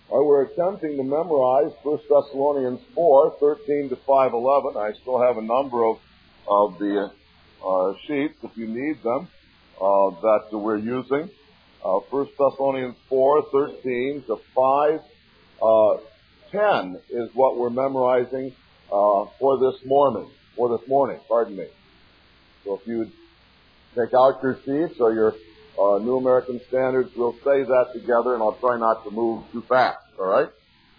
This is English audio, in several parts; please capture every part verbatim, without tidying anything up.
Well, we're attempting to memorize First Thessalonians four, thirteen to five eleven. I still have a number of, of the uh, sheets, if you need them, uh, that we're using. Uh, First Thessalonians four, thirteen to five, ten is what we're memorizing uh, for this morning. For this morning, pardon me. So if you'd take out your sheets or your uh, New American Standards, we'll say that together, and I'll try not to move too fast, all right?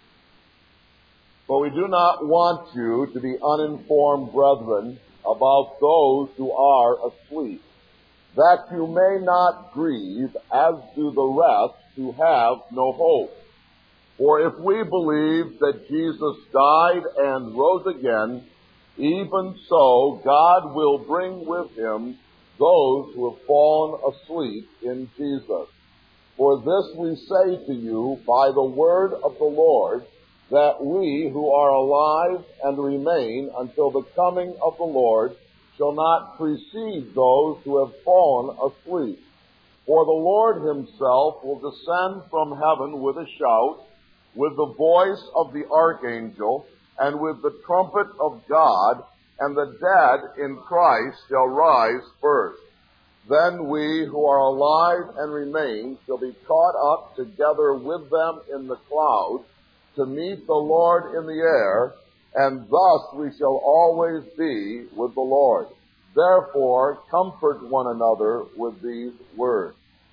But we do not want you to be uninformed, brethren, about those who are asleep, that you may not grieve as do the rest who have no hope. For if we believe that Jesus died and rose again, even so God will bring with him those who have fallen asleep in Jesus. For this we say to you by the word of the Lord, that we who are alive and remain until the coming of the Lord shall not precede those who have fallen asleep. For the Lord himself will descend from heaven with a shout, with the voice of the archangel, and with the trumpet of God, and the dead in Christ shall rise first. Then we who are alive and remain shall be caught up together with them in the clouds to meet the Lord in the air, and thus we shall always be with the Lord. Therefore, comfort one another with these words.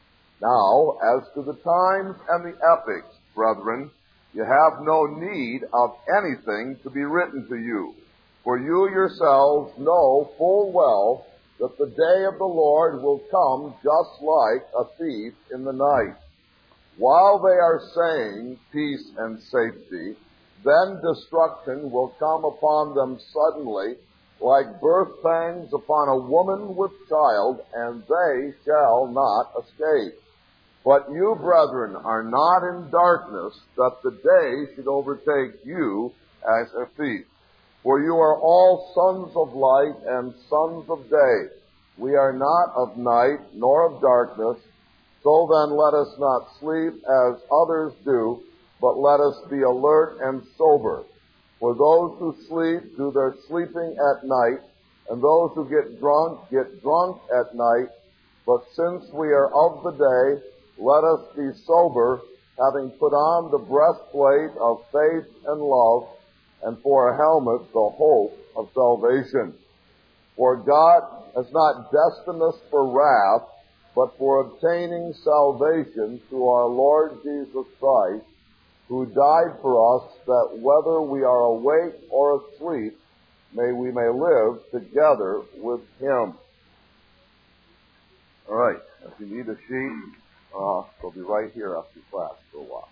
Now, as to the times and the epochs, brethren, you have no need of anything to be written to you, for you yourselves know full well that the day of the Lord will come just like a thief in the night. While they are saying peace and safety, then destruction will come upon them suddenly, like birth pangs upon a woman with child, and they shall not escape. But you, brethren, are not in darkness, that the day should overtake you as a thief. For you are all sons of light and sons of day. We are not of night nor of darkness. So then let us not sleep as others do, but let us be alert and sober. For those who sleep do their sleeping at night, and those who get drunk get drunk at night. But since we are of the day, let us be sober, having put on the breastplate of faith and love, and for a helmet the hope of salvation. For God has not destined us for wrath, but for obtaining salvation through our Lord Jesus Christ, who died for us, that whether we are awake or asleep, may we may live together with him. All right, if you need a sheet, uh, they'll be right here after class for a while.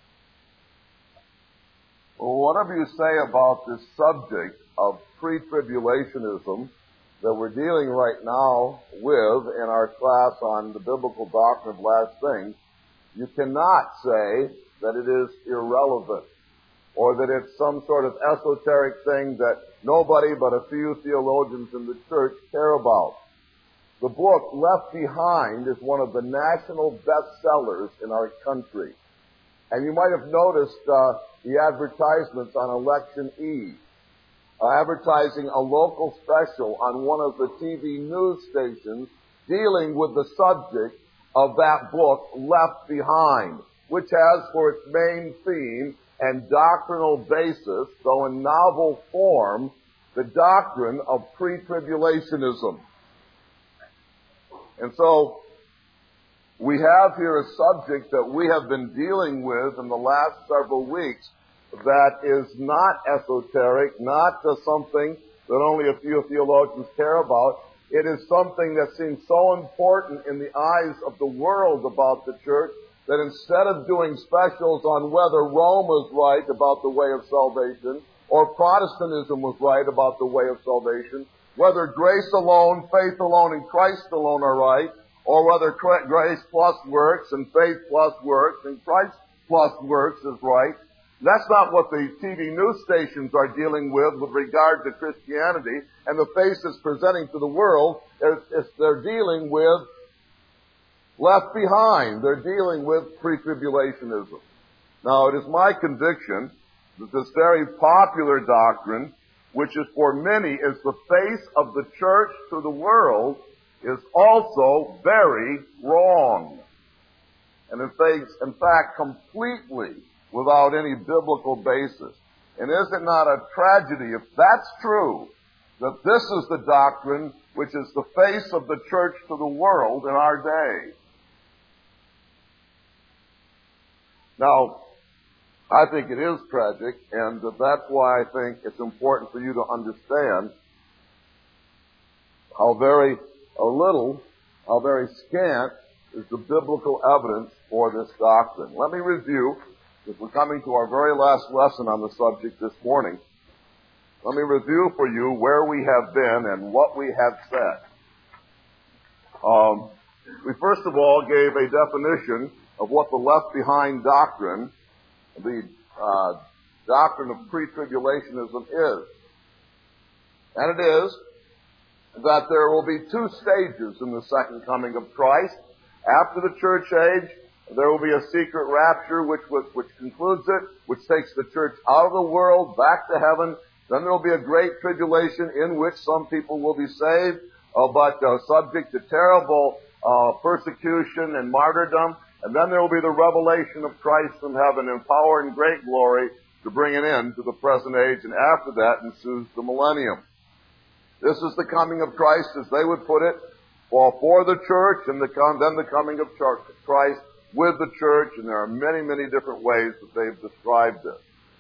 Well, whatever you say about this subject of pre-tribulationism that we're dealing right now with in our class on the biblical doctrine of last things, you cannot say that it is irrelevant or that it's some sort of esoteric thing that nobody but a few theologians in the church care about. The book Left Behind is one of the national bestsellers in our country. And you might have noticed uh, the advertisements on election eve, uh, advertising a local special on one of the T V news stations dealing with the subject of that book, Left Behind, which has for its main theme and doctrinal basis, though in novel form, the doctrine of pre-tribulationism. And so, we have here a subject that we have been dealing with in the last several weeks that is not esoteric, not just something that only a few theologians care about. It is something that seems so important in the eyes of the world about the church that instead of doing specials on whether Rome was right about the way of salvation or Protestantism was right about the way of salvation, whether grace alone, faith alone, and Christ alone are right, or whether grace plus works and faith plus works and Christ plus works is right. That's not what the T V news stations are dealing with with regard to Christianity and the face it's presenting to the world. It's, it's, they're dealing with Left Behind. They're dealing with pre-tribulationism. Now, it is my conviction that this very popular doctrine, which is for many is the face of the church to the world, is also very wrong. And in fact, in fact, completely without any biblical basis. And is it not a tragedy, if that's true, that this is the doctrine which is the face of the church to the world in our day? Now, I think it is tragic, and that's why I think it's important for you to understand how very a little, how very scant is the biblical evidence for this doctrine. Let me review, because we're coming to our very last lesson on the subject this morning. Let me review for you where we have been and what we have said. Um, we first of all gave a definition of what the Left Behind doctrine, the uh, doctrine of pre-tribulationism is. And it is that there will be two stages in the second coming of Christ. After the church age, there will be a secret rapture which, which concludes it, which takes the church out of the world, back to heaven. Then there will be a great tribulation in which some people will be saved, uh, but uh, subject to terrible uh, persecution and martyrdom. And then there will be the revelation of Christ from heaven in power and great glory to bring an end to the present age. And after that ensues the millennium. This is the coming of Christ, as they would put it, for, for the church, and the, then the coming of Christ with the church. And there are many, many different ways that they've described this.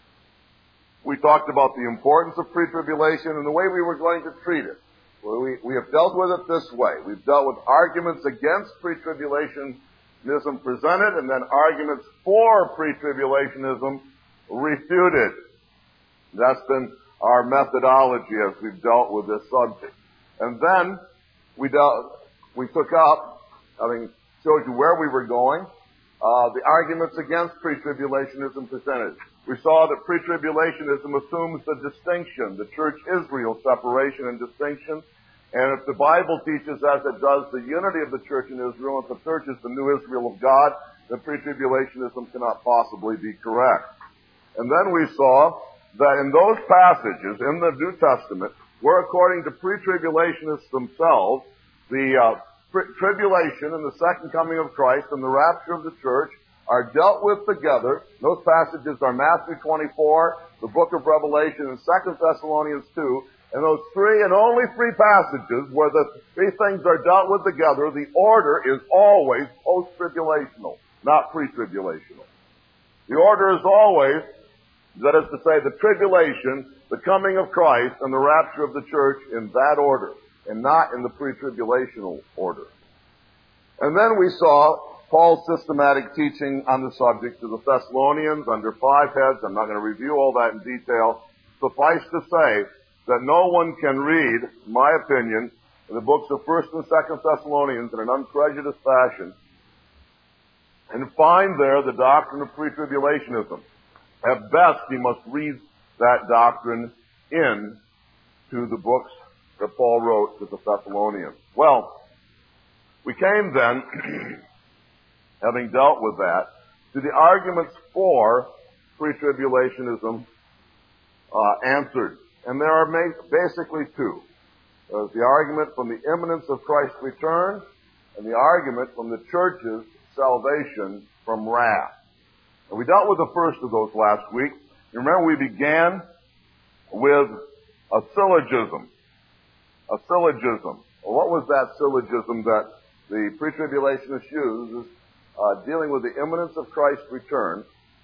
We talked about the importance of pre-tribulation and the way we were going to treat it. Well, we, we have dealt with it this way. We've dealt with arguments against pre-tribulationism presented, and then arguments for pre-tribulationism refuted. That's been our methodology as we've dealt with this subject. And then we dealt, we took up, having showed you where we were going, uh, the arguments against pre-tribulationism presented. We saw that pre-tribulationism assumes the distinction, the church-Israel separation and distinction. And if the Bible teaches, as it does, the unity of the church in Israel, if the church is the new Israel of God, then pre-tribulationism cannot possibly be correct. And then we saw that in those passages in the New Testament, where according to pre-tribulationists themselves, the uh, tri- tribulation and the second coming of Christ and the rapture of the church are dealt with together. Those passages are Matthew twenty-four, the book of Revelation, and Second Thessalonians two. And those three and only three passages where the three things are dealt with together, the order is always post-tribulational, not pre-tribulational. The order is always, that is to say, the tribulation, the coming of Christ, and the rapture of the church in that order, and not in the pre-tribulational order. And then we saw Paul's systematic teaching on the subject to the Thessalonians under five heads. I'm not going to review all that in detail. Suffice to say that no one can read, in my opinion, the books of First and Second Thessalonians in an unprejudiced fashion and find there the doctrine of pre-tribulationism. At best, he must read that doctrine in to the books that Paul wrote to the Thessalonians. Well, we came then, having dealt with that, to the arguments for pre-tribulationism uh, answered. And there are basically two. There's the argument from the imminence of Christ's return and the argument from the church's salvation from wrath. And we dealt with the first of those last week. You remember we began with a syllogism. A syllogism. Well, what was that syllogism that the pre-tribulationists use uh, dealing with the imminence of Christ's return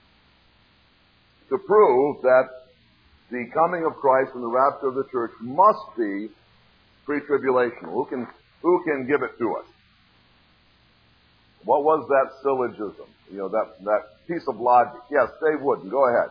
to prove that the coming of Christ and the rapture of the church must be pre-tribulational? Who can, who can give it to us? What was that syllogism? You know, that, that piece of logic. Yes, Dave Wooden, go ahead.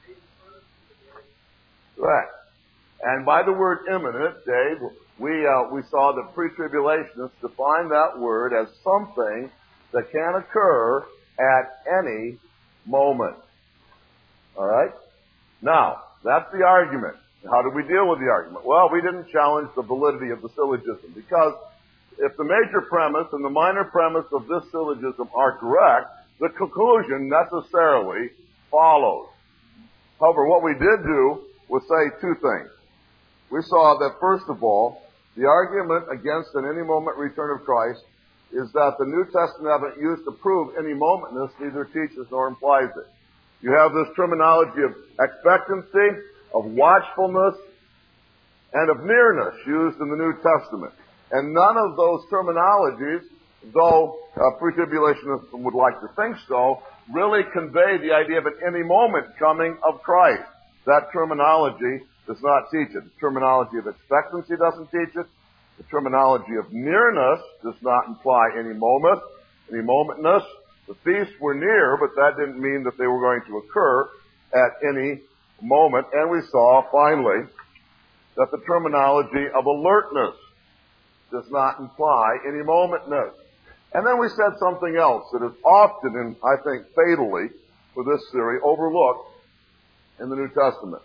Right. And by the word imminent, Dave, we, uh, we saw that pre-tribulationists define that word as something that can occur at any moment. All right? Now, that's the argument. How did we deal with the argument? Well, we didn't challenge the validity of the syllogism, because if the major premise and the minor premise of this syllogism are correct, the conclusion necessarily follows. However, what we did do was say two things. We saw that, first of all, the argument against an any moment return of Christ is that the New Testament haven't used to prove any momentness neither teaches nor implies it. You have this terminology of expectancy, of watchfulness, and of nearness used in the New Testament. And none of those terminologies, though uh, pre-tribulationists would like to think so, really convey the idea of an any moment coming of Christ. That terminology does not teach it. The terminology of expectancy doesn't teach it. The terminology of nearness does not imply any moment, any momentness. The feasts were near, but that didn't mean that they were going to occur at any moment. And we saw, finally, that the terminology of alertness does not imply any momentness. And then we said something else that is often, and I think fatally, for this theory, overlooked in the New Testament.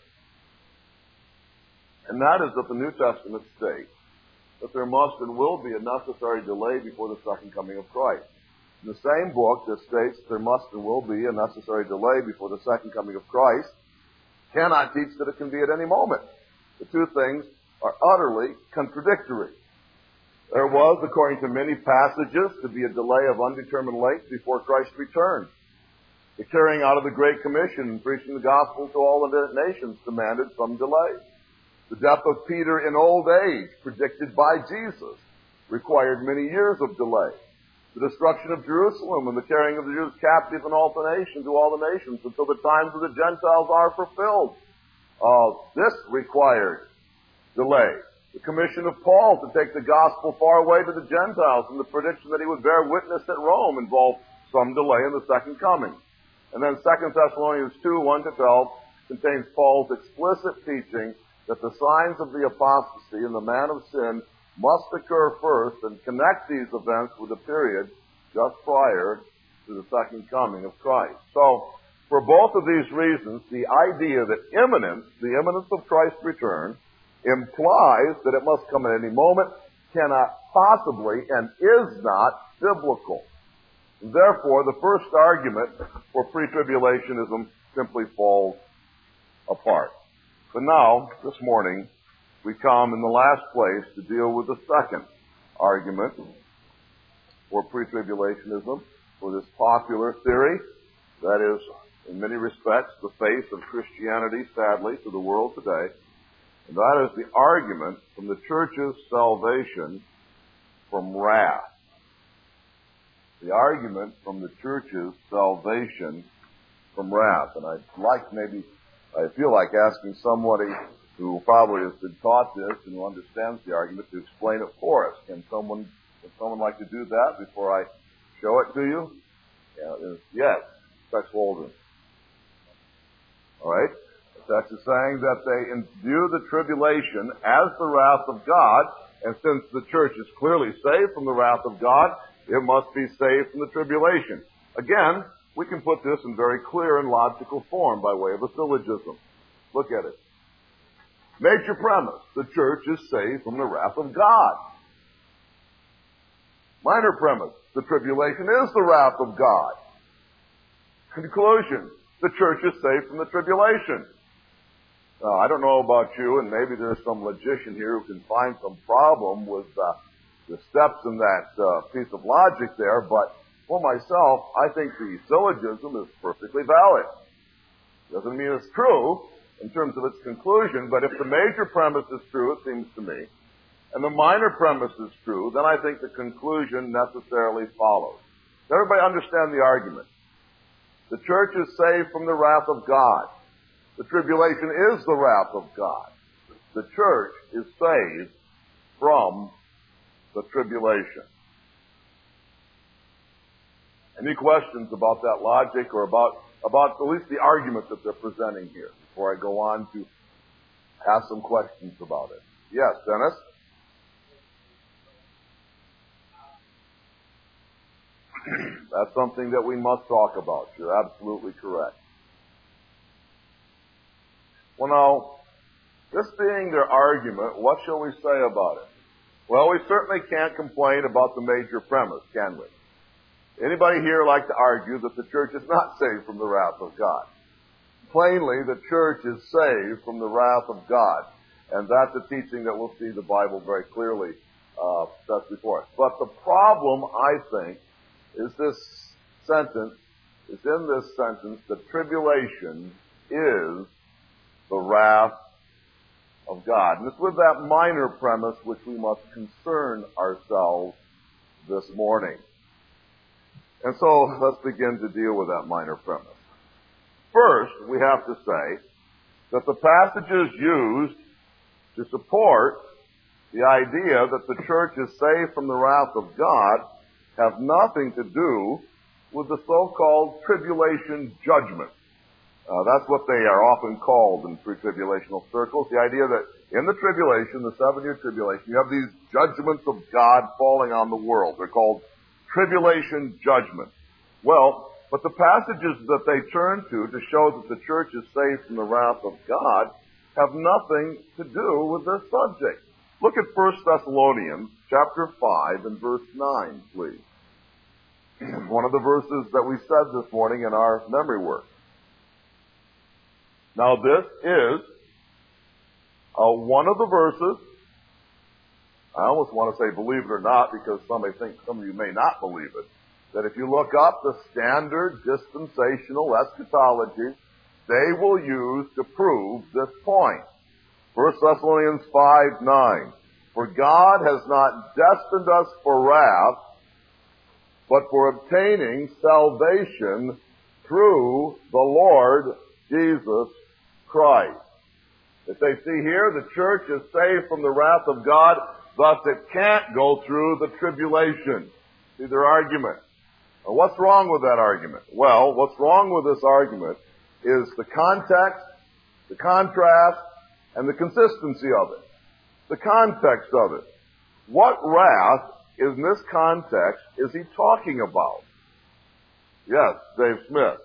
And that is that the New Testament states that there must and will be a necessary delay before the second coming of Christ. In the same book that states there must and will be a necessary delay before the second coming of Christ cannot teach that it can be at any moment. The two things are utterly contradictory. There was, according to many passages, to be a delay of undetermined length before Christ returned. The carrying out of the Great Commission and preaching the gospel to all the nations demanded some delay. The death of Peter in old age, predicted by Jesus, required many years of delay. The destruction of Jerusalem and the carrying of the Jews captive in all the nations to all the nations until the times of the Gentiles are fulfilled. Uh, this required delay. The commission of Paul to take the gospel far away to the Gentiles and the prediction that he would bear witness at Rome involved some delay in the second coming. And then Second Thessalonians two, one to twelve contains Paul's explicit teaching that the signs of the apostasy and the man of sin must occur first and connect these events with a period just prior to the second coming of Christ. So, for both of these reasons, the idea that imminence, the imminence of Christ's return, implies that it must come at any moment, cannot possibly and is not biblical. Therefore, the first argument for pre-tribulationism simply falls apart. But now, this morning, we come in the last place to deal with the second argument for pre-tribulationism, for this popular theory that is, in many respects, the face of Christianity, sadly, to the world today. And that is the argument from the church's salvation from wrath. The argument from the church's salvation from wrath. And I'd like maybe, I feel like asking somebody who probably has been taught this and who understands the argument to explain it for us. Can someone, would someone like to do that before I show it to you? Yeah, yes, Tex Walden. All right. Tex is saying that they view the tribulation as the wrath of God, and since the church is clearly saved from the wrath of God, it must be saved from the tribulation. Again, we can put this in very clear and logical form by way of a syllogism. Look at it. Major premise, the church is saved from the wrath of God. Minor premise, the tribulation is the wrath of God. Conclusion, the church is saved from the tribulation. Now, I don't know about you, and maybe there's some logician here who can find some problem with uh, the steps in that uh, piece of logic there, but for myself, I think the syllogism is perfectly valid. Doesn't mean it's true in terms of its conclusion, but if the major premise is true, it seems to me, and the minor premise is true, then I think the conclusion necessarily follows. Does everybody understand the argument? The church is saved from the wrath of God. The tribulation is the wrath of God. The church is saved from the tribulation. Any questions about that logic or about, about at least the argument that they're presenting here before I go on to ask some questions about it? Yes, Dennis? That's something that we must talk about. You're absolutely correct. Well, now, this being their argument, what shall we say about it? Well, we certainly can't complain about the major premise, can we? Anybody here like to argue that the church is not saved from the wrath of God? plainly the church is saved from the wrath of God. And that's a teaching that we'll see the Bible very clearly uh, sets before us. But the problem, I think, is this sentence, is in this sentence, the tribulation is the wrath of God. And it's with that minor premise which we must concern ourselves this morning. And so let's begin to deal with that minor premise. First, we have to say that the passages used to support the idea that the church is saved from the wrath of God have nothing to do with the so-called tribulation judgment. Uh, that's what they are often called in pre-tribulational circles. The idea that in the tribulation, the seven-year tribulation, you have these judgments of God falling on the world. They're called tribulation judgments. Well, but the passages that they turn to to show that the church is saved from the wrath of God have nothing to do with this subject. Look at First Thessalonians chapter five and verse nine, please. One of the verses that we said this morning in our memory work. Now this is uh, one of the verses, I almost want to say believe it or not, because some may think, some of you may not believe it, that if you look up the standard dispensational eschatology, they will use to prove this point. First Thessalonians five nine. For God has not destined us for wrath, but for obtaining salvation through the Lord Jesus Christ. If they see here, the church is saved from the wrath of God, thus it can't go through the tribulation. See their argument. Now, what's wrong with that argument? Well, what's wrong with this argument is the context, the contrast, and the consistency of it. The context of it. What wrath in this context is he talking about? Yes, Dave Smith.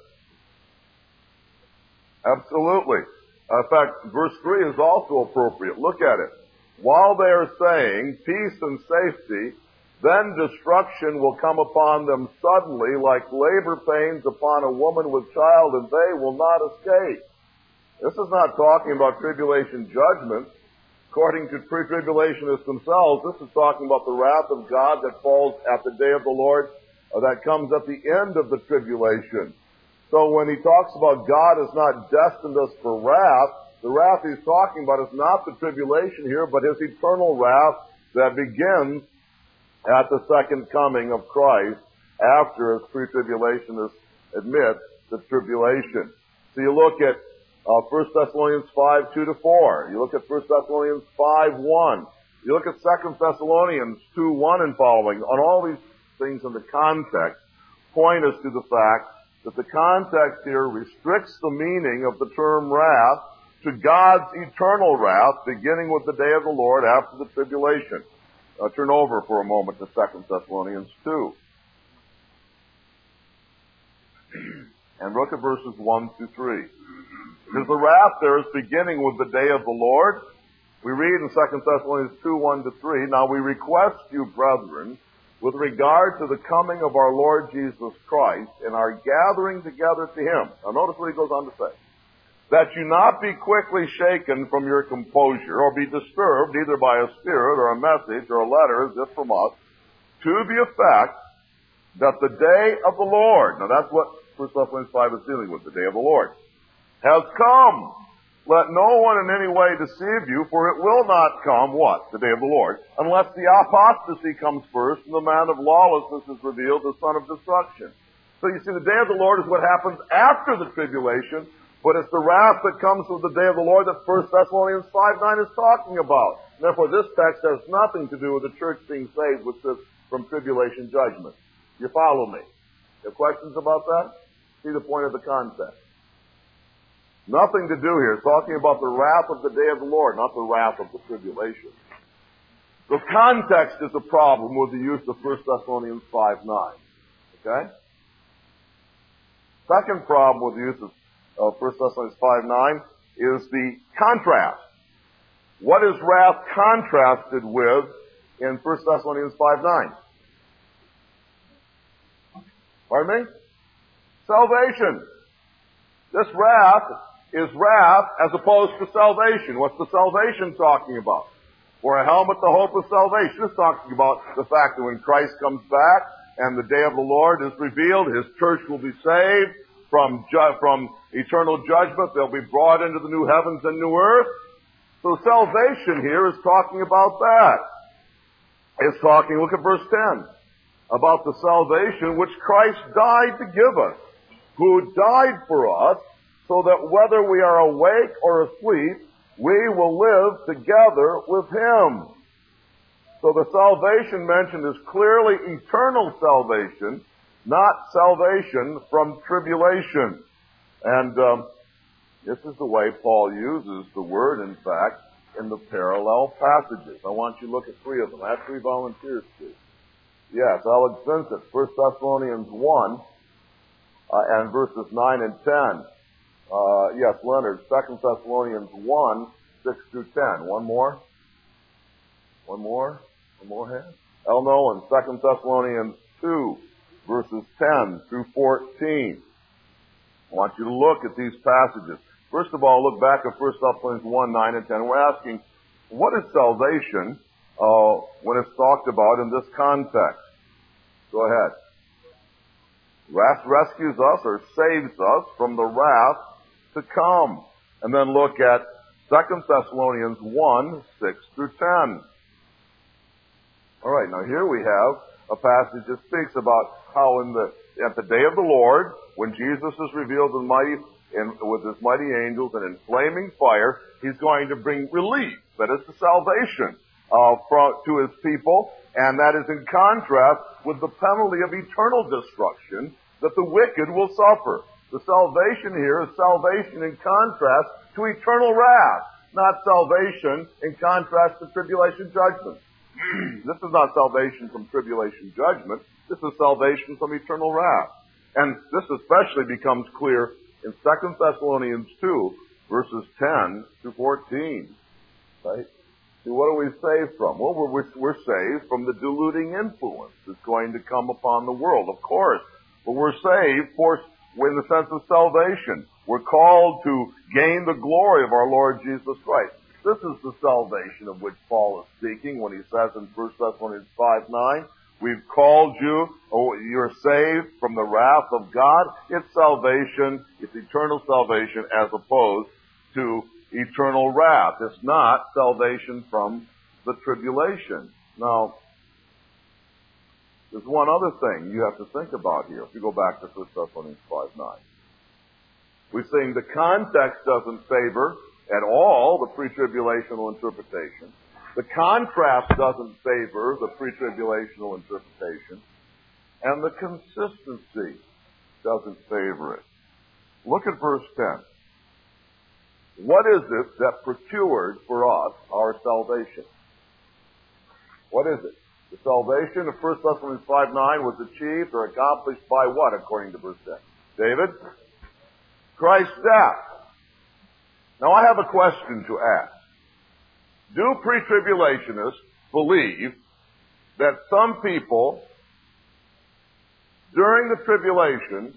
Absolutely. In fact, verse three is also appropriate. Look at it. While they are saying peace and safety, then destruction will come upon them suddenly like labor pains upon a woman with child, and they will not escape. This is not talking about tribulation judgment. According to pre-tribulationists themselves, this is talking about the wrath of God that falls at the day of the Lord, uh, that comes at the end of the tribulation. So when he talks about God has not destined us for wrath, the wrath he's talking about is not the tribulation here, but his eternal wrath that begins at the second coming of Christ after, as pre-tribulationists admit, the tribulation. So you look at uh, First Thessalonians five two to four. You look at First Thessalonians five one. You look at Second Thessalonians two one and following. On all these things in the context point us to the fact that the context here restricts the meaning of the term wrath to God's eternal wrath, beginning with the day of the Lord after the tribulation. Uh, turn over for a moment to Second Thessalonians two. And look at verses one through three. Because the wrath there is beginning with the day of the Lord. We read in Second Thessalonians two, one to three, Now we request you, brethren, with regard to the coming of our Lord Jesus Christ and our gathering together to him. Now notice what he goes on to say. That you not be quickly shaken from your composure, or be disturbed either by a spirit or a message or a letter, as if from us, to the effect that the day of the Lord, now that's what First Thessalonians five is dealing with, the day of the Lord, has come. Let no one in any way deceive you, for it will not come, what? The day of the Lord, unless the apostasy comes first and the man of lawlessness is revealed, the son of destruction. So you see, the day of the Lord is what happens after the tribulation, but it's the wrath that comes with the day of the Lord that First Thessalonians five nine is talking about. Therefore, this text has nothing to do with the church being saved with this from tribulation judgment. You follow me? You have questions about that? See the point of the context. Nothing to do here. It's talking about the wrath of the day of the Lord, not the wrath of the tribulation. The context is a problem with the use of First Thessalonians five nine. Okay? Second problem with the use of uh, First Thessalonians five nine is the contrast. What is wrath contrasted with in First Thessalonians five nine? Pardon me? Salvation. This wrath is wrath as opposed to salvation. What's the salvation talking about? For a helmet, the hope of salvation is talking about the fact that when Christ comes back and the day of the Lord is revealed, His church will be saved from ju- from eternal judgment. They'll be brought into the new heavens and new earth. So salvation here is talking about that. It's talking, look at verse ten, about the salvation which Christ died to give us, who died for us, so that whether we are awake or asleep, we will live together with Him. So the salvation mentioned is clearly eternal salvation, not salvation from tribulation. And um, this is the way Paul uses the word, in fact, in the parallel passages. I want you to look at three of them. I have three volunteers, please. Yes, Alex Vincent, First Thessalonians one, uh, and verses nine and ten. Uh, yes, Leonard, Second Thessalonians one, six through ten. One more? One more? One more hand? El Nolan, Second Thessalonians two, verses ten through fourteen. I want you to look at these passages. First of all, look back at First Thessalonians one, nine and ten. We're asking, what is salvation uh, when it's talked about in this context? Go ahead. Wrath rescues us or saves us from the wrath to come. And then look at Second Thessalonians one, six through ten. All right, now here we have a passage that speaks about how in the at the day of the Lord, when Jesus is revealed in mighty in, with his mighty angels and in flaming fire, he's going to bring relief, that is the salvation, uh, from, to his people, and that is in contrast with the penalty of eternal destruction that the wicked will suffer. The salvation here is salvation in contrast to eternal wrath, not salvation in contrast to tribulation judgment. This is not salvation from tribulation judgment. This is salvation from eternal wrath. And this especially becomes clear in Second Thessalonians two, verses ten to fourteen. Right? See, what are we saved from? Well, we're, we're saved from the deluding influence that's going to come upon the world, of course. But we're saved for, in the sense of salvation. We're called to gain the glory of our Lord Jesus Christ. This is the salvation of which Paul is speaking when he says in First Thessalonians five nine, we've called you, oh, you're saved from the wrath of God. It's salvation, it's eternal salvation as opposed to eternal wrath. It's not salvation from the tribulation. Now, there's one other thing you have to think about here. If you go back to First Thessalonians five nine. We're saying the context doesn't favor at all the pre-tribulational interpretation. The contrast doesn't favor the pre-tribulational interpretation. And the consistency doesn't favor it. Look at verse ten. What is it that procured for us our salvation? What is it? The salvation of First Thessalonians five nine was achieved or accomplished by what, according to verse ten? David? Christ's death. Now I have a question to ask. Do pre-tribulationists believe that some people during the tribulation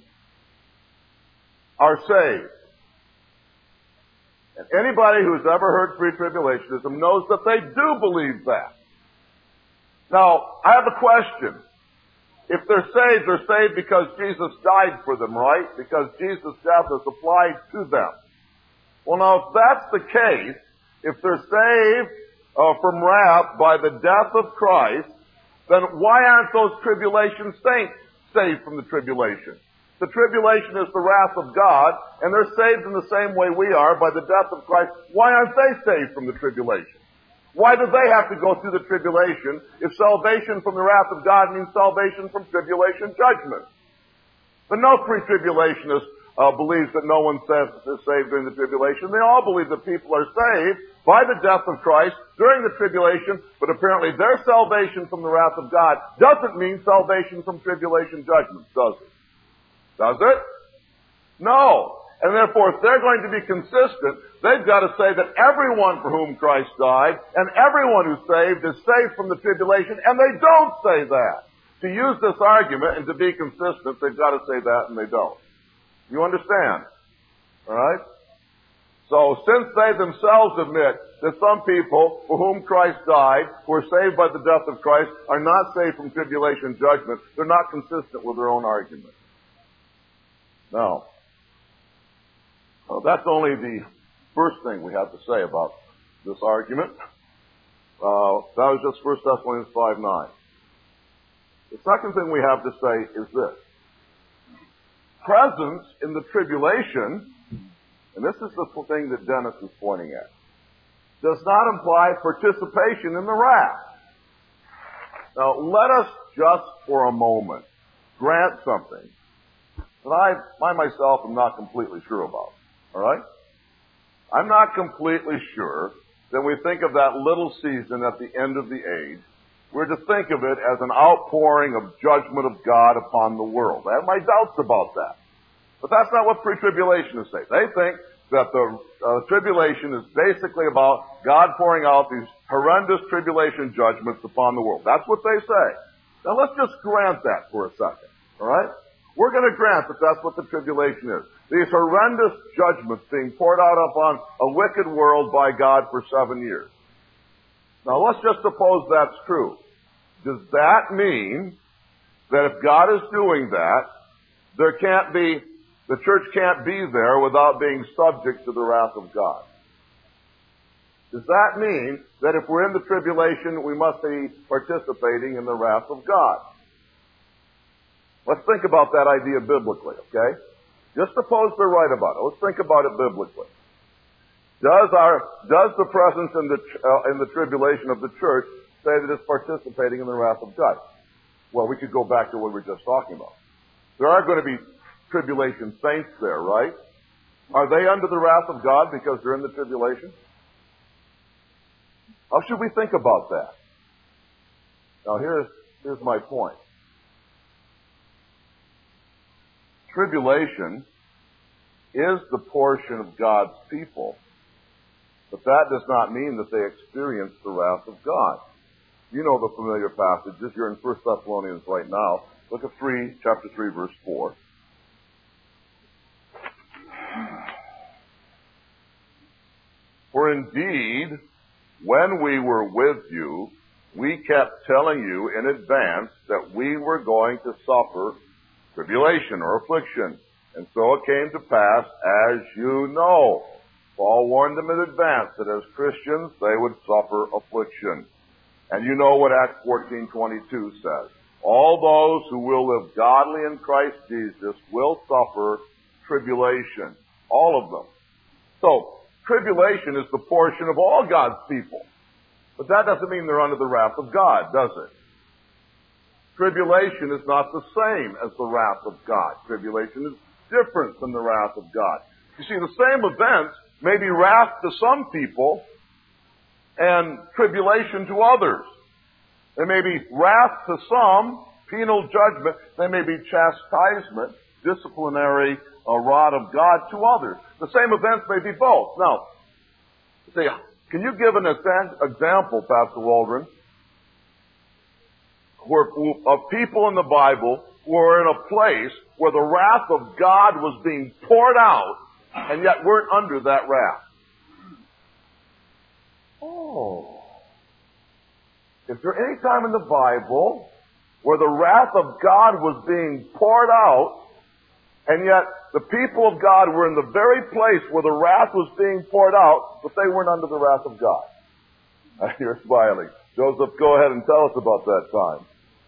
are saved? And anybody who's ever heard pre-tribulationism knows that they do believe that. Now, I have a question. If they're saved, they're saved because Jesus died for them, right? Because Jesus' death is applied to them. Well, now, if that's the case, if they're saved uh, from wrath by the death of Christ, then why aren't those tribulation saints saved from the tribulation? The tribulation is the wrath of God, and they're saved in the same way we are by the death of Christ. Why aren't they saved from the tribulation? Why do they have to go through the tribulation if salvation from the wrath of God means salvation from tribulation judgment? But no pre-tribulationist uh, believes that no one is saved during the tribulation. They all believe that people are saved by the death of Christ during the tribulation, but apparently their salvation from the wrath of God doesn't mean salvation from tribulation judgment, does it? Does it? No. And therefore, if they're going to be consistent, they've got to say that everyone for whom Christ died and everyone who's saved is saved from the tribulation, and they don't say that. To use this argument and to be consistent, they've got to say that, and they don't. You understand? All right? So since they themselves admit that some people for whom Christ died, who are saved by the death of Christ, are not saved from tribulation judgment, they're not consistent with their own argument. Now, well, that's only the first thing we have to say about this argument. Uh, that was just First Thessalonians five nine. The second thing we have to say is this. Presence in the tribulation, and this is the thing that Dennis is pointing at, does not imply participation in the wrath. Now, let us just for a moment grant something that I, I myself am not completely sure about. All right? I'm not completely sure that we think of that little season at the end of the age, we're to think of it as an outpouring of judgment of God upon the world. I have my doubts about that. But that's not what pre-tribulationists say. They think that the uh, tribulation is basically about God pouring out these horrendous tribulation judgments upon the world. That's what they say. Now let's just grant that for a second. All right? We're going to grant that that's what the tribulation is. These horrendous judgments being poured out upon a wicked world by God for seven years. Now let's just suppose that's true. Does that mean that if God is doing that, there can't be, the church can't be there without being subject to the wrath of God? Does that mean that if we're in the tribulation, we must be participating in the wrath of God? Let's think about that idea biblically, okay? Just suppose they're right about it. Let's think about it biblically. Does our, does the presence in the, uh, in the tribulation of the church say that it's participating in the wrath of God? Well, we could go back to what we were just talking about. There are going to be tribulation saints there, right? Are they under the wrath of God because they're in the tribulation? How should we think about that? Now here's, here's my point. Tribulation is the portion of God's people, but that does not mean that they experience the wrath of God. You know the familiar passages. You're in First Thessalonians right now. Look at three, chapter three, verse four. For indeed, when we were with you, we kept telling you in advance that we were going to suffer tribulation or affliction. And so it came to pass, as you know. Paul warned them in advance that as Christians they would suffer affliction. And you know what Acts fourteen twenty-two says. All those who will live godly in Christ Jesus will suffer tribulation. All of them. So, tribulation is the portion of all God's people. But that doesn't mean they're under the wrath of God, does it? Tribulation is not the same as the wrath of God. Tribulation is different than the wrath of God. You see, the same events may be wrath to some people and tribulation to others. There may be wrath to some, penal judgment. There may be chastisement, disciplinary uh, rod of God to others. The same events may be both. Now, see, can you give an example, Pastor Waldron, where, of people in the Bible who are in a place where the wrath of God was being poured out and yet weren't under that wrath? Oh. Is there any time in the Bible where the wrath of God was being poured out and yet the people of God were in the very place where the wrath was being poured out, but they weren't under the wrath of God? You're smiling. Joseph, go ahead and tell us about that time.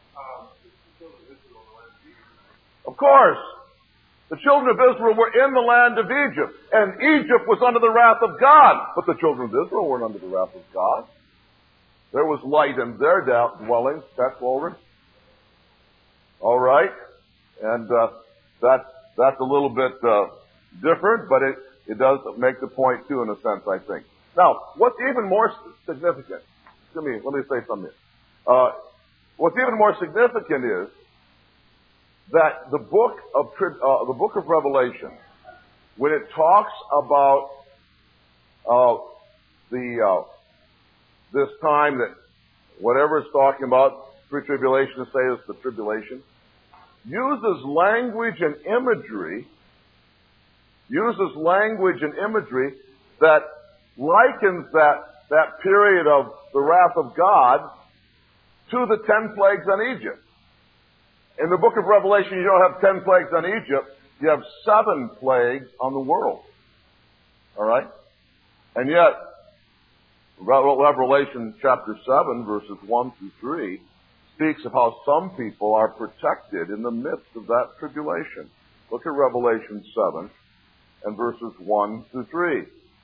Of course. The children of Israel were in the land of Egypt, and Egypt was under the wrath of God, but the children of Israel weren't under the wrath of God. There was light in their dwellings, Pat Walden. All right. And uh, that, that's a little bit uh, different, but it, it does make the point, too, in a sense, I think. Now, what's even more significant, let me, let me say something. Uh, what's even more significant is that the book of uh, the book of Revelation, when it talks about uh, the uh, this time that whatever it's talking about, pre-tribulation, to say is the tribulation, uses language and imagery uses language and imagery that likens that, that period of the wrath of God to the ten plagues on Egypt. In the book of Revelation, you don't have ten plagues on Egypt. You have seven plagues on the world. All right? And yet, Revelation chapter seven, verses one through three, speaks of how some people are protected in the midst of that tribulation. Look at Revelation seven and verses one through three.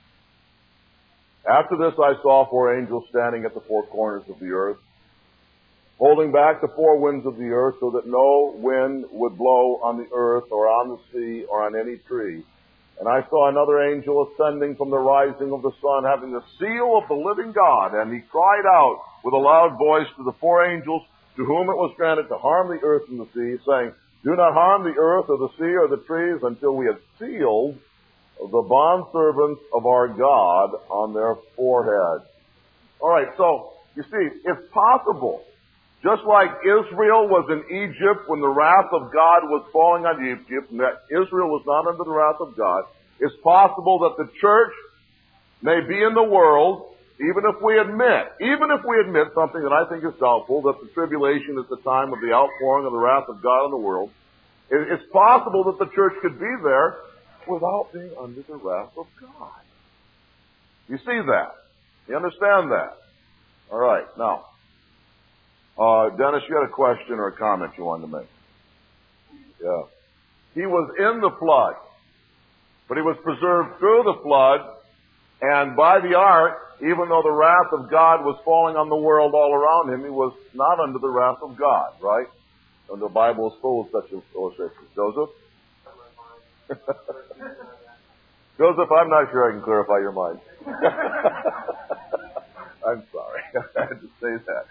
After this I saw four angels standing at the four corners of the earth, holding back the four winds of the earth so that no wind would blow on the earth or on the sea or on any tree. And I saw another angel ascending from the rising of the sun, having the seal of the living God. And he cried out with a loud voice to the four angels to whom it was granted to harm the earth and the sea, saying, do not harm the earth or the sea or the trees until we have sealed the bondservants of our God on their foreheads. All right, so, you see, it's possible. Just like Israel was in Egypt when the wrath of God was falling on Egypt, and that Israel was not under the wrath of God, it's possible that the church may be in the world, even if we admit, even if we admit something that I think is doubtful, that the tribulation is the time of the outpouring of the wrath of God on the world. It's possible that the church could be there without being under the wrath of God. You see that? You understand that? All right, now. Uh, Dennis, you had a question or a comment you wanted to make? Yeah. He was in the flood, but he was preserved through the flood, and by the ark, even though the wrath of God was falling on the world all around him, he was not under the wrath of God, right? And the Bible is full of such illustrations. Joseph? Joseph, I'm not sure I can clarify your mind. I'm sorry. I had to say that.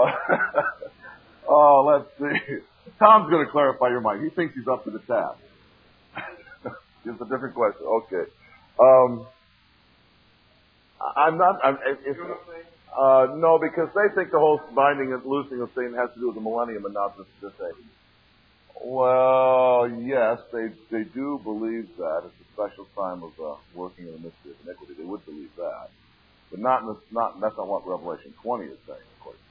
Oh, let's see. Tom's going to clarify your mind. He thinks he's up to the task. It's a different question. Okay. Um, I'm not. I'm, if, uh, no, because they think the whole binding and loosing of Satan has to do with the millennium and not this, this age. Well, yes, they they do believe that it's a special time of uh, working in the mystery of iniquity. They would believe that, but not in this, not that's not what Revelation twenty is saying, of course.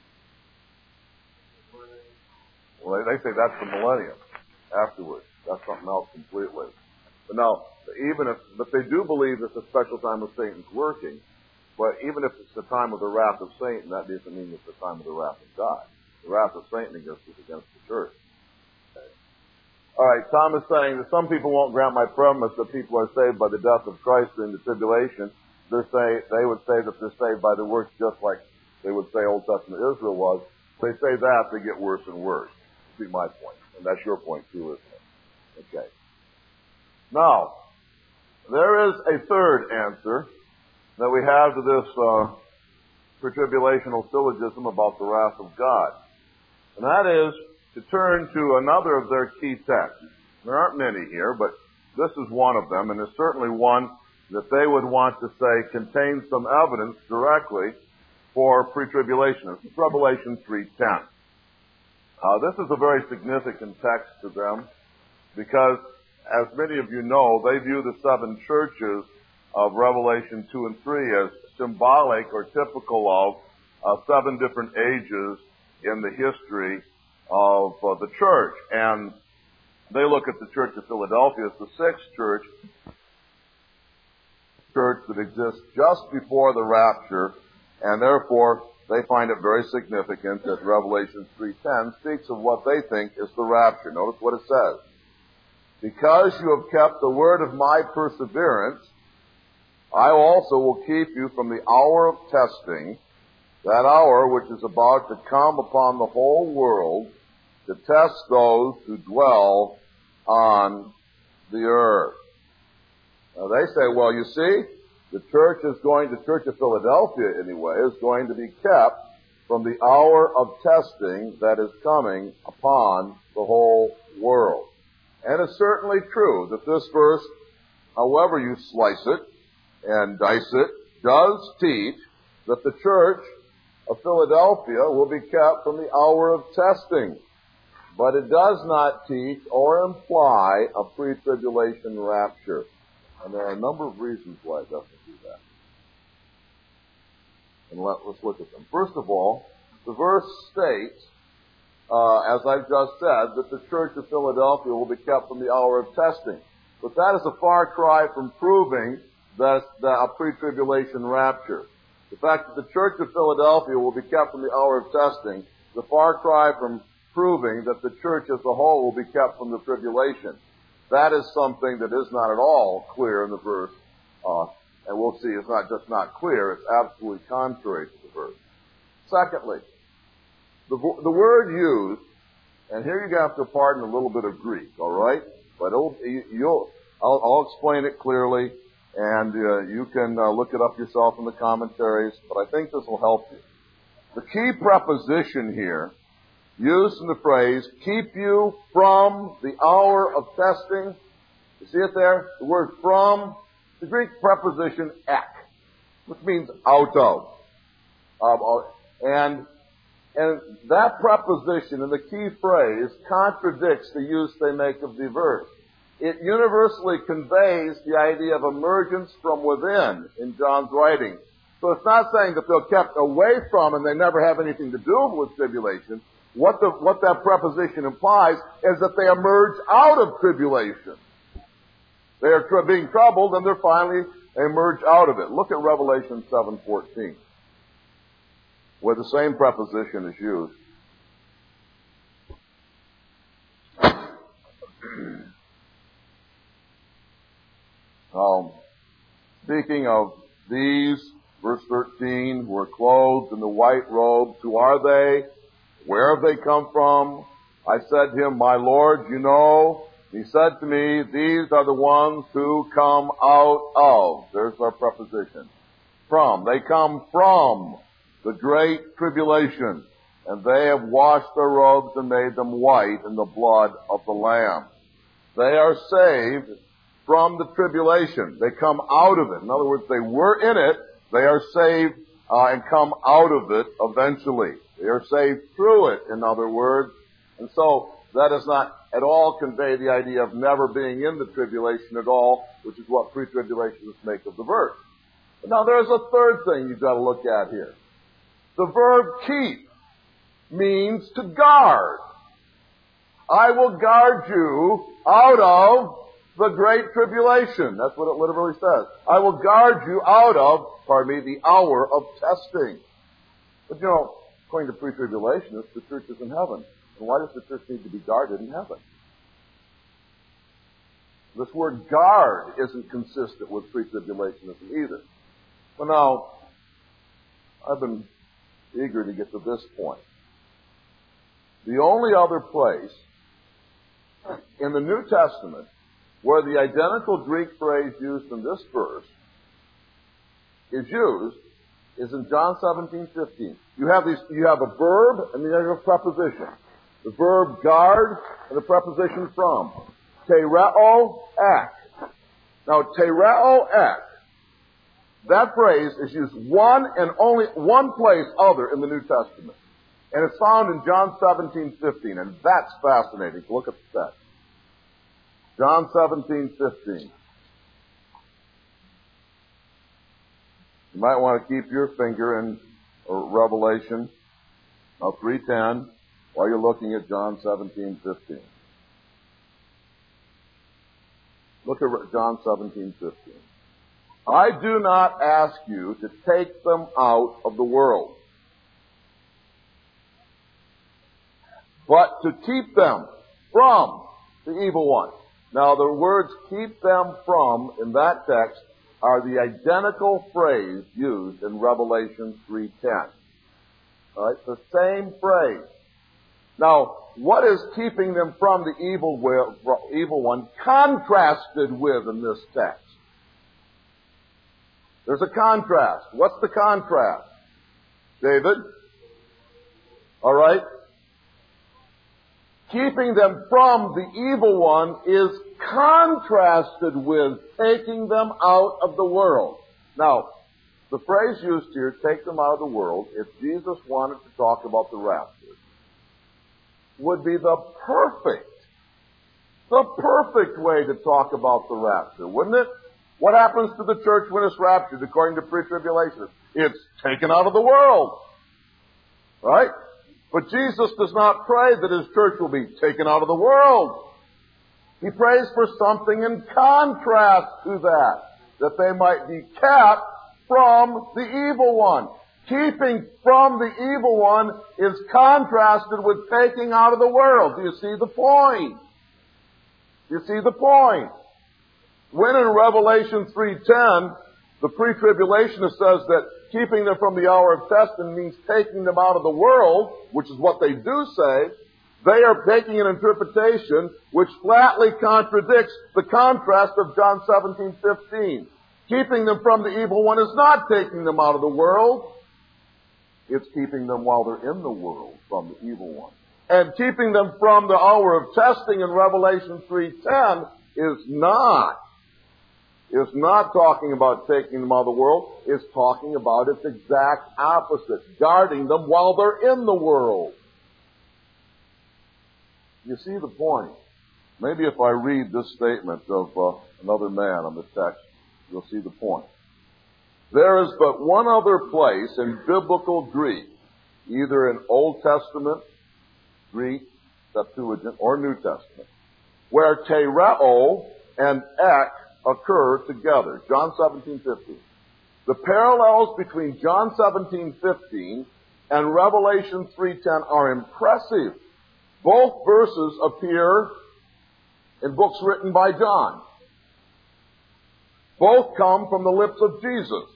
Well, they, they say that's the millennium afterwards. That's something else completely. But now, even if, but they do believe it's a special time of Satan's working. But even if it's the time of the wrath of Satan, that doesn't mean it's the time of the wrath of God. The wrath of Satan against is against the church. Okay. All right, Tom is saying that some people won't grant my premise that people are saved by the death of Christ during the tribulation. They're say they would say that they're saved by the works, just like they would say Old Testament Israel was. If they say that, they get worse and worse. That's my point, and that's your point too, isn't it? Okay. Now, there is a third answer that we have to this uh, pre-tribulational syllogism about the wrath of God. And that is to turn to another of their key texts. There aren't many here, but this is one of them, and it's certainly one that they would want to say contains some evidence directly for pre-tribulation. This is Revelation three ten. Uh, this is a very significant text to them because, as many of you know, they view the seven churches of Revelation two and three as symbolic or typical of uh, seven different ages in the history of uh, the church. And they look at the Church of Philadelphia as the sixth church, church that exists just before the rapture, and therefore they find it very significant that Revelation three ten speaks of what they think is the rapture. Notice what it says. Because you have kept the word of my perseverance, I also will keep you from the hour of testing, that hour which is about to come upon the whole world to test those who dwell on the earth. Now they say, well, you see, the church is going, the Church of Philadelphia anyway, is going to be kept from the hour of testing that is coming upon the whole world. And it's certainly true that this verse, however you slice it and dice it, does teach that the church of Philadelphia will be kept from the hour of testing. But it does not teach or imply a pre-tribulation rapture. And there are a number of reasons why it doesn't do that. And let, let's look at them. First of all, the verse states, uh, as I've just said, that the church of Philadelphia will be kept from the hour of testing. But that is a far cry from proving that, that a pre-tribulation rapture. The fact that the church of Philadelphia will be kept from the hour of testing is a far cry from proving that the church as a whole will be kept from the tribulation. That is something that is not at all clear in the verse. Uh, and we'll see it's not just not clear, it's absolutely contrary to the verse. Secondly, the, the word used, and here you have to pardon a little bit of Greek, all right? But it'll, you'll, I'll, I'll explain it clearly, and uh, you can uh, look it up yourself in the commentaries, but I think this will help you. The key preposition here, used in the phrase, keep you from the hour of testing. You see it there? The word from, the Greek preposition ek, which means out of. Um, and, and that preposition in the key phrase contradicts the use they make of the verse. It universally conveys the idea of emergence from within in John's writing. So it's not saying that they're kept away from and they never have anything to do with tribulation. What the, what that preposition implies is that they emerge out of tribulation. They are tr- being troubled and they're finally emerge out of it. Look at Revelation seven fourteen, where the same preposition is used. Um, speaking of these, verse thirteen, who are clothed in the white robes, who are they? Where have they come from? I said to him, my Lord, you know. He said to me, these are the ones who come out of. There's our preposition. From. They come from the great tribulation. And they have washed their robes and made them white in the blood of the Lamb. They are saved from the tribulation. They come out of it. In other words, they were in it. They are saved uh, and come out of it eventually. They are saved through it, in other words. And so that does not at all convey the idea of never being in the tribulation at all, which is what pre-tribulationists make of the verse. But now there's a third thing you've got to look at here. The verb keep means to guard. I will guard you out of the great tribulation. That's what it literally says. I will guard you out of, pardon me, the hour of testing. But you know, according to pre-tribulationists, the church is in heaven. And why does the church need to be guarded in heaven? This word guard isn't consistent with pre-tribulationism either. Well, now, I've been eager to get to this point. The only other place in the New Testament where the identical Greek phrase used in this verse is used is in John seventeen fifteen. You have these, you have a verb and then you have a preposition. The verb guard and the preposition from. Tereo ek. Now, tereo ek. That phrase is used one and only one place other in the New Testament. And it's found in John seventeen fifteen, and that's fascinating. Look at the text. John seventeen fifteen. You might want to keep your finger in Revelation of three ten while you're looking at John seventeen fifteen. Look at John seventeen fifteen. I do not ask you to take them out of the world, but to keep them from the evil one. Now, the words keep them from in that text are the identical phrase used in Revelation three ten. All right, the same phrase. Now, what is keeping them from the evil, will, evil one contrasted with in this text? There's a contrast. What's the contrast? David? All right. Keeping them from the evil one is contrasted with taking them out of the world. Now, the phrase used here, take them out of the world, if Jesus wanted to talk about the rapture, would be the perfect, the perfect way to talk about the rapture, wouldn't it? What happens to the church when it's raptured, according to pre-tribulationists? It's taken out of the world. Right? But Jesus does not pray that his church will be taken out of the world. He prays for something in contrast to that, that they might be kept from the evil one. Keeping from the evil one is contrasted with taking out of the world. Do you see the point? Do you see the point? When in Revelation three ten, the pre-tribulationist says that keeping them from the hour of testing means taking them out of the world, which is what they do say, they are taking an interpretation which flatly contradicts the contrast of John seventeen fifteen. Keeping them from the evil one is not taking them out of the world. It's keeping them while they're in the world from the evil one. And keeping them from the hour of testing in Revelation three ten is not. It's not talking about taking them out of the world. It's talking about its exact opposite, guarding them while they're in the world. You see the point? Maybe if I read this statement of uh, another man on the text, you'll see the point. There is but one other place in biblical Greek, either in Old Testament, Greek, Septuagint, or New Testament, where tereo and ek occur together. John seventeen fifteen. The parallels between John seventeen fifteen and Revelation three ten are impressive. Both verses appear in books written by John. Both come from the lips of Jesus.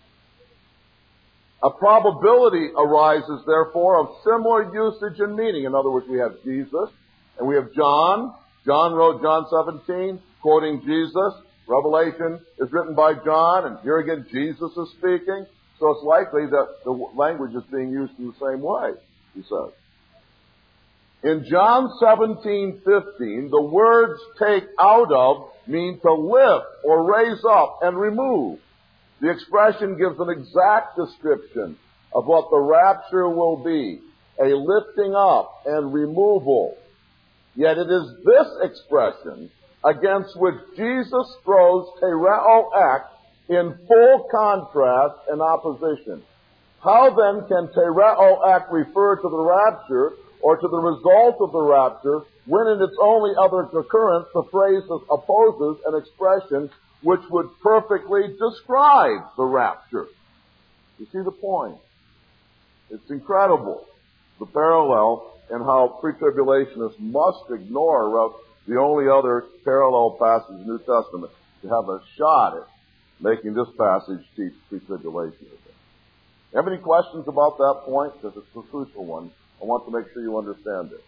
A probability arises, therefore, of similar usage and meaning. In other words, we have Jesus, and we have John. John wrote John seventeen, quoting Jesus. Revelation is written by John, and here again, Jesus is speaking. So it's likely that the language is being used in the same way, he says. In John seventeen fifteen, the words take out of mean to lift or raise up and remove. The expression gives an exact description of what the rapture will be, a lifting up and removal. Yet it is this expression against which Jesus throws tereo ek in full contrast and opposition. How then can tereo ek refer to the rapture or to the result of the rapture when in its only other occurrence the phrase opposes an expression which would perfectly describe the rapture? You see the point? It's incredible, the parallel, and how pre-tribulationists must ignore the only other parallel passage in the New Testament to have a shot at making this passage teach pre-tribulationism. Have any questions about that point? Because it's a crucial one. I want to make sure you understand it.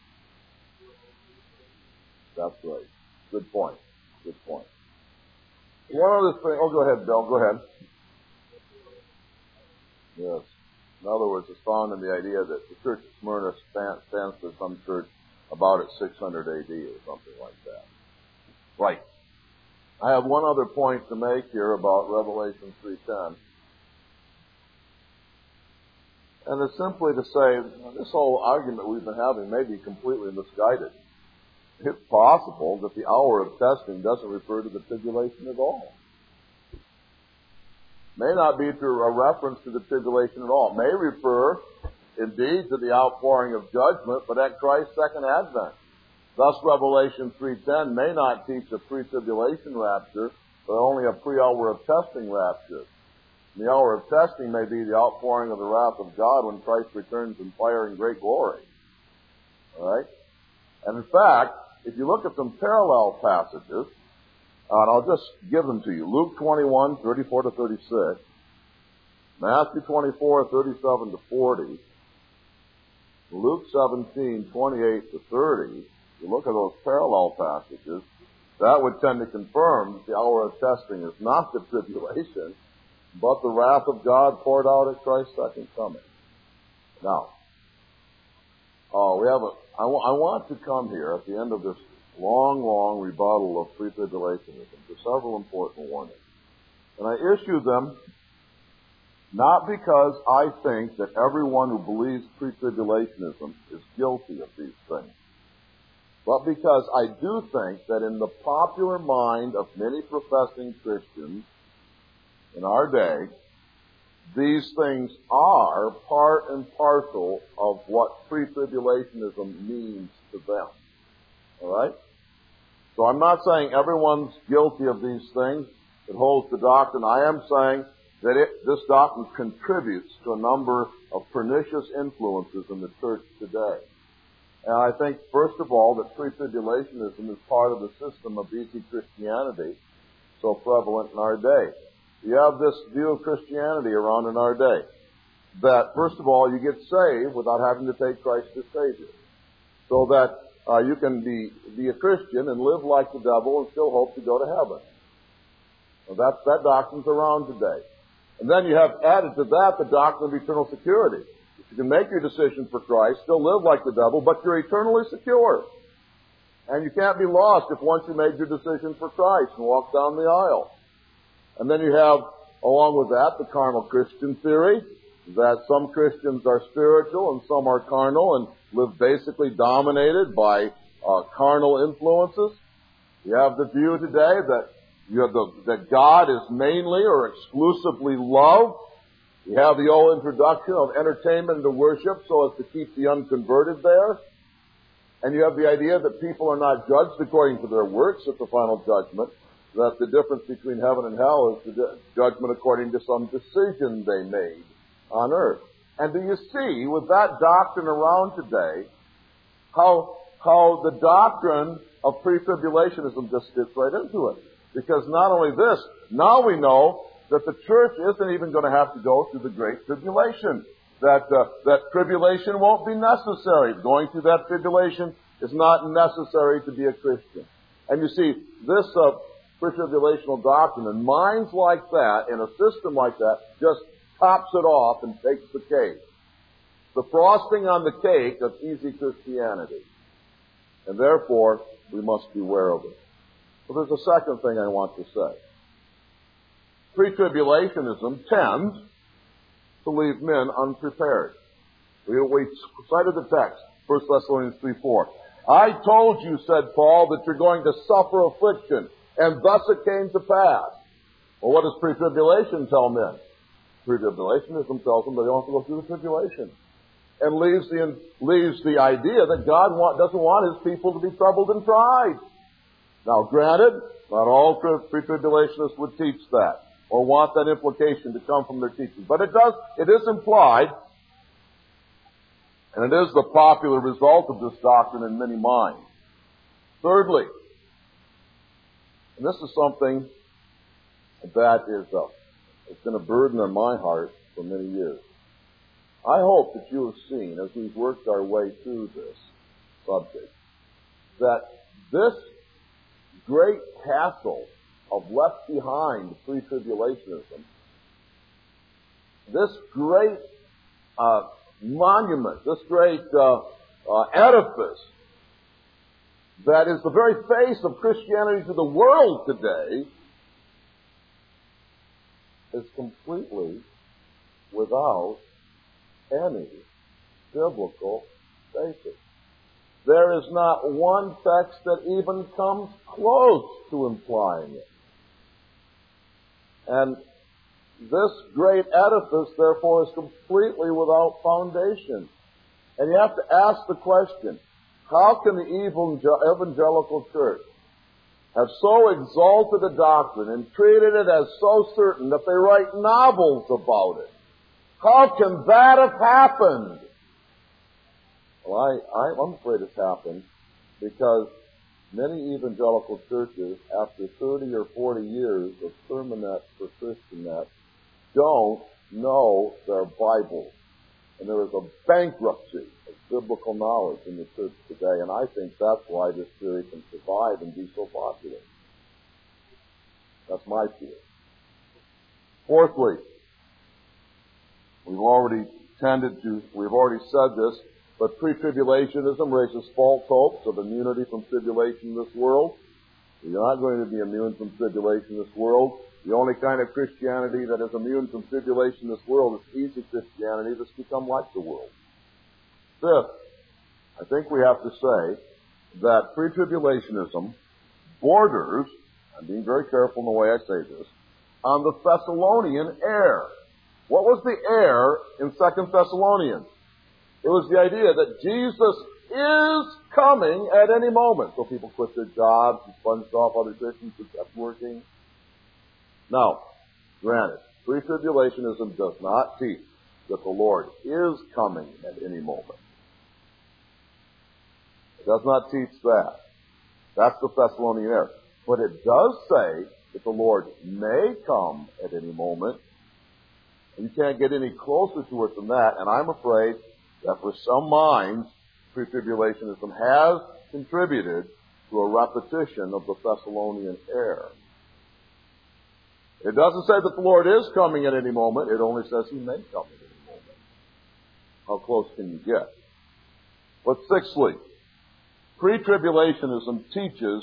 That's right. Good point. Good point. One other thing. Oh, go ahead, Bill. Go ahead. Yes. In other words, it's found in the idea that the church of Smyrna stands for some church about at six hundred A D or something like that. Right. I have one other point to make here about Revelation three ten. And it's simply to say, this whole argument we've been having may be completely misguided. It's possible that the hour of testing doesn't refer to the tribulation at all. May not be to a reference to the tribulation at all. It may refer, indeed, to the outpouring of judgment, but at Christ's second advent. Thus, Revelation three ten may not teach a pre-tribulation rapture, but only a pre-hour of testing rapture. And the hour of testing may be the outpouring of the wrath of God when Christ returns in fire and great glory. All right? And in fact, if you look at some parallel passages, uh, and I'll just give them to you. Luke twenty-one, thirty-four to thirty-six. Matthew twenty-four, thirty-seven to forty. Luke seventeen, twenty-eight to thirty. If you look at those parallel passages, that would tend to confirm that the hour of testing is not the tribulation, but the wrath of God poured out at Christ's second coming. Now, uh, we have a, I, w- I want to come here at the end of this long, long rebuttal of pre-tribulationism to several important warnings. And I issue them not because I think that everyone who believes pre-tribulationism is guilty of these things, but because I do think that in the popular mind of many professing Christians in our day, these things are part and parcel of what pre-tribulationism means to them. All right? So I'm not saying everyone's guilty of these things that holds the doctrine. I am saying that it, this doctrine contributes to a number of pernicious influences in the church today. And I think, first of all, that pre-tribulationism is part of the system of easy Christianity so prevalent in our day. You have this view of Christianity around in our day, that, first of all, you get saved without having to take Christ as Savior. So that uh, you can be, be a Christian and live like the devil and still hope to go to heaven. Well, that, that doctrine's around today. And then you have added to that the doctrine of eternal security. You can make your decision for Christ, still live like the devil, but you're eternally secure. And you can't be lost if once you made your decision for Christ and walk down the aisle. And then you have, along with that, the carnal Christian theory, that some Christians are spiritual and some are carnal and live basically dominated by uh, carnal influences. You have the view today that you have the, that God is mainly or exclusively love. You have the old introduction of entertainment into worship so as to keep the unconverted there. And you have the idea that people are not judged according to their works at the final judgment, that the difference between heaven and hell is the judgment according to some decision they made on earth. And do you see, with that doctrine around today, how, how the doctrine of pre-tribulationism just fits right into it? Because not only this, now we know that the church isn't even going to have to go through the Great Tribulation. That, uh, that tribulation won't be necessary. Going through that tribulation is not necessary to be a Christian. And you see, this uh, pre-tribulational doctrine, in minds like that, in a system like that, just tops it off and takes the cake. The frosting on the cake of easy Christianity. And therefore, we must beware of it. But there's a second thing I want to say. Pre-tribulationism tends to leave men unprepared. We, we cited the text, First Thessalonians three four. I told you, said Paul, that you're going to suffer affliction, and thus it came to pass. Well, what does pre-tribulation tell men? Pre-tribulationism tells them they don't have to go through the tribulation. And leaves the, leaves the idea that God want, doesn't want His people to be troubled and tried. Now, granted, not all pre-tribulationists would teach that, or want that implication to come from their teaching. But it does, it is implied, and it is the popular result of this doctrine in many minds. Thirdly, and this is something that is uh, it's been a burden on my heart for many years. I hope that you have seen, as we've worked our way through this subject, that this great castle of left behind pre-tribulationism, this great uh, monument, this great uh, uh, edifice that is the very face of Christianity to the world today, is completely without any biblical basis. There is not one text that even comes close to implying it. And this great edifice, therefore, is completely without foundation. And you have to ask the question, how can the evangelical church have so exalted a doctrine and treated it as so certain that they write novels about it? How can that have happened? Well, I, I, I'm afraid it's happened because many evangelical churches, after thirty or forty years of sermonettes for Christianettes, don't know their Bible. And there is a bankruptcy of biblical knowledge in the church today, and I think that's why this theory can survive and be so popular. That's my fear. Fourthly, we've already tended to, we've already said this, but pre-tribulationism raises false hopes of immunity from tribulation in this world. You're not going to be immune from tribulation in this world. The only kind of Christianity that is immune from tribulation in this world is easy Christianity that's become like the world. Fifth, I think we have to say that pre-tribulationism borders, I'm being very careful in the way I say this, on the Thessalonian error. What was the error in Second Thessalonians? It was the idea that Jesus is coming at any moment. So people quit their jobs and sponged off other Christians who kept working. Now, granted, pre-tribulationism does not teach that the Lord is coming at any moment. It does not teach that. That's the Thessalonian error. But it does say that the Lord may come at any moment. You can't get any closer to it than that, and I'm afraid that for some minds, pre-tribulationism has contributed to a repetition of the Thessalonian error. It doesn't say that the Lord is coming at any moment. It only says He may come at any moment. How close can you get? But sixthly, pre-tribulationism teaches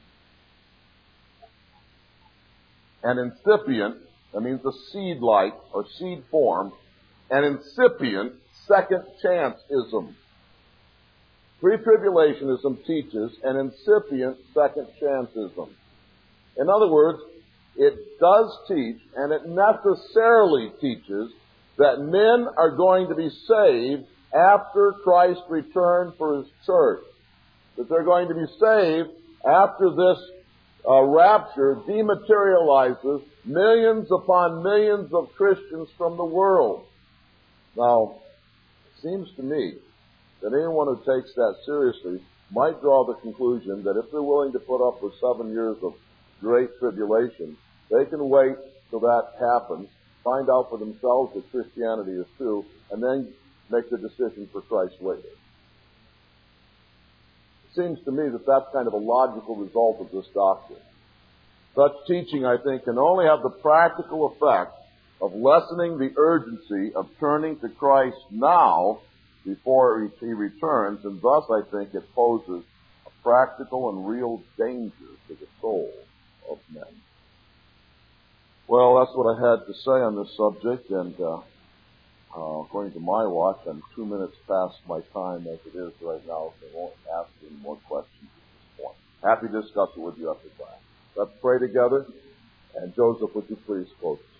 an incipient, that means a seed-like or seed form, an incipient second chance-ism. Pre-tribulationism teaches an incipient second chance-ism. In other words, it does teach, and it necessarily teaches, that men are going to be saved after Christ returns for His church. That they're going to be saved after this uh, rapture dematerializes millions upon millions of Christians from the world. Now, it seems to me that anyone who takes that seriously might draw the conclusion that if they're willing to put up with seven years of great tribulation, they can wait till that happens, find out for themselves that Christianity is true, and then make the decision for Christ later. It seems to me that that's kind of a logical result of this doctrine. Such teaching, I think, can only have the practical effect of lessening the urgency of turning to Christ now before He returns, and thus I think it poses a practical and real danger to the soul of men. Well, that's what I had to say on this subject, and uh, uh, according to my watch, I'm two minutes past my time as it is right now, so I won't ask any more questions at this point. Happy to discuss it with you after class. Let's pray together, and Joseph, would you please close?